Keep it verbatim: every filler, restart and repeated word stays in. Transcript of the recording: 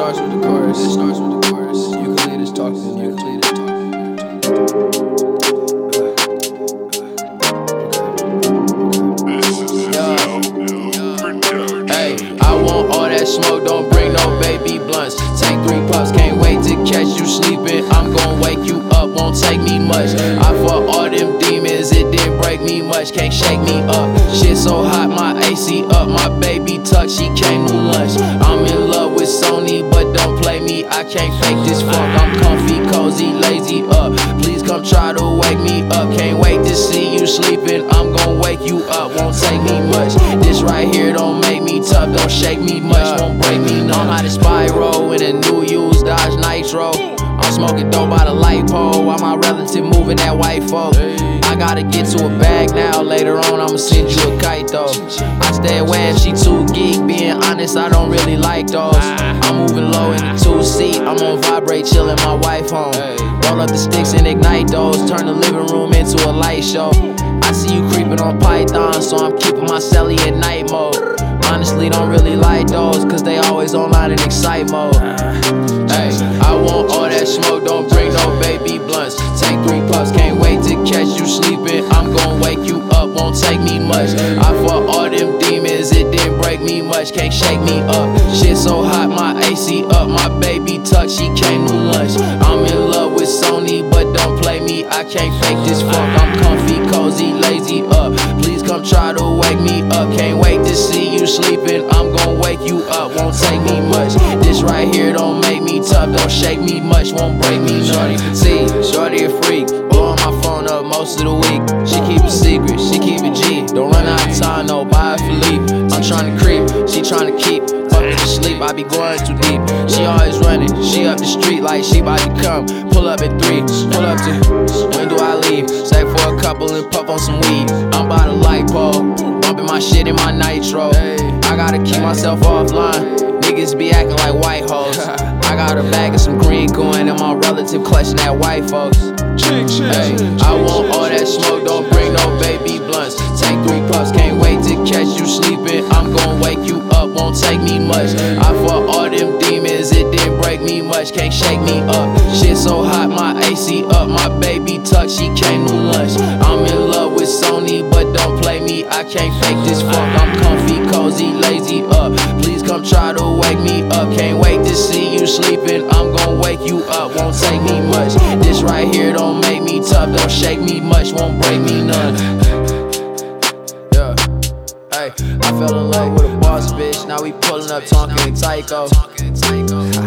starts with the chorus. It starts with the chorus. You can lead us talking. You can lead us talking. All that smoke, don't bring no baby blunts. Take three puffs, can't wait to catch you sleeping. I'm gon' wake you up, won't take me much. I fought all them demons, it didn't break me much. Can't shake me up, shit so hot, my A C up. My baby tuck, she came to lunch. I'm in love with Sony, but don't play me, I can't fake this funk. I'm comfy, cozy, lazy up. Please come try to wake me up. Can't wait to see you sleeping, I'm gon' wake you up, won't take me much. This right here don't make me tough, don't shake me much, won't break me none. I'm out of Spyro in a new used Dodge Nitro. I'm smoking dope by the light pole while my relative moving that white folk. I gotta get to a bag now, later on I'ma send you a kite though. I stay away if she too geek, being honest I don't really like those. I'm moving low in the two seat, I'm on vibrate chillin' my wife home. Roll up the sticks and ignite those, turn the living room into a light show. I see you creeping on Python, so I'm keeping my celly in night mode. Honestly, don't really like those, cause they always online in excite mode. Hey, I want all that smoke, don't bring no baby blunts. Take three puffs, can't wait to catch you sleeping. I'm gon' wake you up, won't take me much. I fought all them demons, it didn't break me much. Can't shake me up, shit so hot, my A C up. My baby tuck, she came to lunch. I'm in love with Sony, but don't play me, I can't fake this funk. I'm comfy, cozy, lazy up. Please come try to wake me up. Can't wait to see you sleeping, I'm gon' wake you up, won't take me much. This right here don't make me tough, don't shake me much, won't break me none. See, shorty a freak, blowing my phone up most of the week. She keep it secret, she keep it G. Don't run out of time, no, buy a Philippe. I'm tryna creep, she tryna keep. Fuck me to sleep, I be going too deep. She always running, she up the street like she bout to come. Pull up at three, pull up to, when do I leave? Stay for a couple and puff on some weed. I'm by the light pole, bumping my shit in my nitro. I gotta keep myself offline, niggas be acting like white hoes. I got a bag of some green going and my relative clutching that white folks. Hey, I want all that smoke, don't bring no baby blunts. Take three puffs, can't wait to catch you sleeping. I'm gon' wake you up, won't take me much. I fought all them demons, it didn't break me much. Can't shake me up, shit so hot, my A C up. My baby tuck, she came to lunch. I'm in love with Sony, but don't play me, I can't fake this funk. I'm comfy, cozy, lazy up. Please come try to wake me up. Can't wait to see you sleeping, I'm gon' wake you up, won't take me much. This right here don't make me tough, don't shake me much, won't break me none. Yeah, hey, I fell in love with a boss bitch, now we pulling up talking Tycho.